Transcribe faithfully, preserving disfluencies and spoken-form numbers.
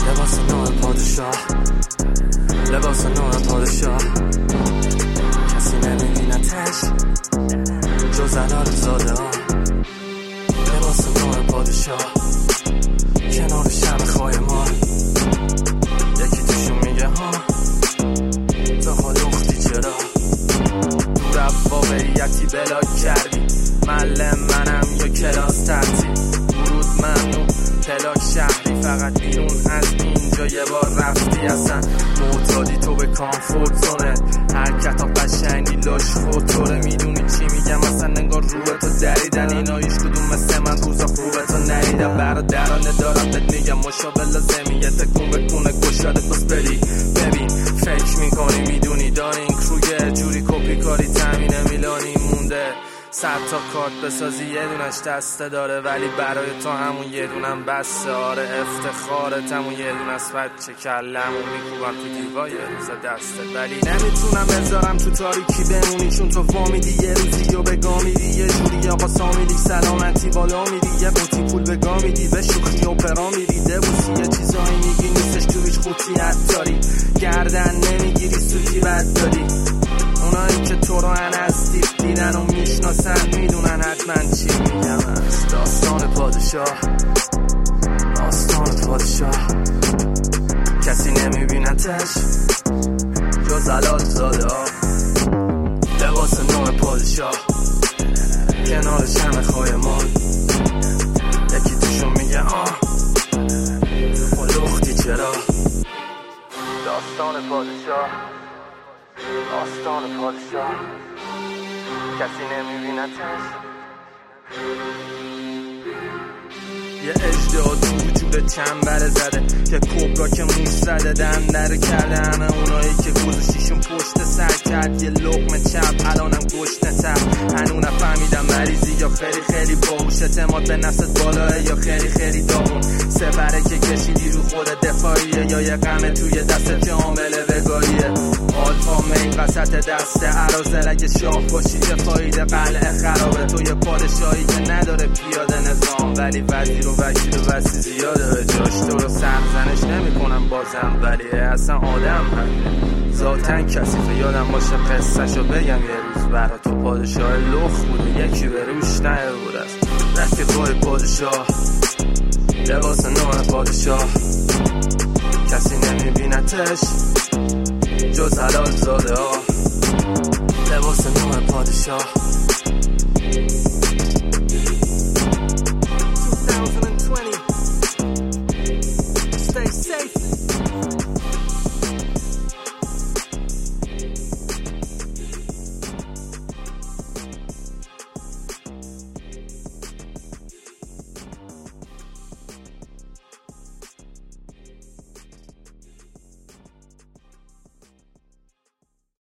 لباس نوع پادشاه، لباس نوع پادشاه، کسی نمیبینتش جز علال زاده ها. لباس نوع پادشاه کنار شب خایمان، یکی توشون میگه ها تو ها لختی چرا دور واقعیتی بلا کردی. معلم منم یا کلاس تحتیل، ورود ممنوع پلاک شهری، فقط بیرون از اینجا یه بار رفتی اصلا معتادی تو به کامفورت زونه. حرکت ها قشنگی لاش فوتوره، میدونی چی میگم اصلا انگار روح تو دریدن اینا. هیچ کدوم مثل من روزا خوبه تو نریدم. برادرانه دارم بهت میگم مشابه لازمیه تکون بکنه گشاده بس بری ببین. فکر میکنی میدونی داری این کروگه جوری کپی کاری تامین میلانی مونده. صد تا کارت بسازی یه دونش دسته داره، ولی برای تو همون یه دونم بسته. آره افتخارت همون یه دون از بچه کلمون میکوبم تو دیوای روز دسته، ولی نمیتونم بذارم تو تاریکی بمونی چون تو فامیدی یه روزی و بگامیدی یه جوری آقا سامیدی سلامتی بالا میدی یه قوطی پول بگامیدی به شوخی اپرا میدی دبوسی یه چیزایی میگی نیستش تو هیچ قوطیت داری گردن نمیگیری سوتی بد داری. اونایی که تو رو از دیپ دیدن و میشناسن میدونن حتما چی میگم. از داستان پادشاه، داستان پادشاه، کسی نمیبینتش جز علال زاده ها. لباس نوع پادشاه کنار شم خایمان، یکی توشون میگه آه تو لختی چرا. داستان پادشاه، داستان پادشاه، کسی نمیبینتش. یه اژدها تو وجود چنبره زده، یه کبرا که موش زده دندره کرده. همه اونایی که گذاشتیشون پشت سر کرد یه لقمه چپ الانم گشنه تر. هنو نفهمیدم مریضی یا خیلی خیلی باهوش، اعتماد به نفست بالاه یا خیلی خیلی داغون. سپره که کشیدی رو خود دفاعیه یا یه غمه توی دستت که عامل بگاهیه. آلفا می قسط دست عرازل اگه شاه باشی که فایده قلعه خرابه. تو یه پادشاهی که نداره پیاده نظام، ولی وزیر و وکیل و وسی زیاده به جاش. تو رو سرزنش نمی کنم بازم، ولی اصلا آدم همینه ذاتن کسیفه. یادم باشه قصهشو بگم یه روز برا تو پادشاه لخ بوده یکی به روش نه بود است رفیقای پادشاه. لباس نوع پادشاه کسی نمیبینتش جز حلال زاده ها. لباس نوع پادشاه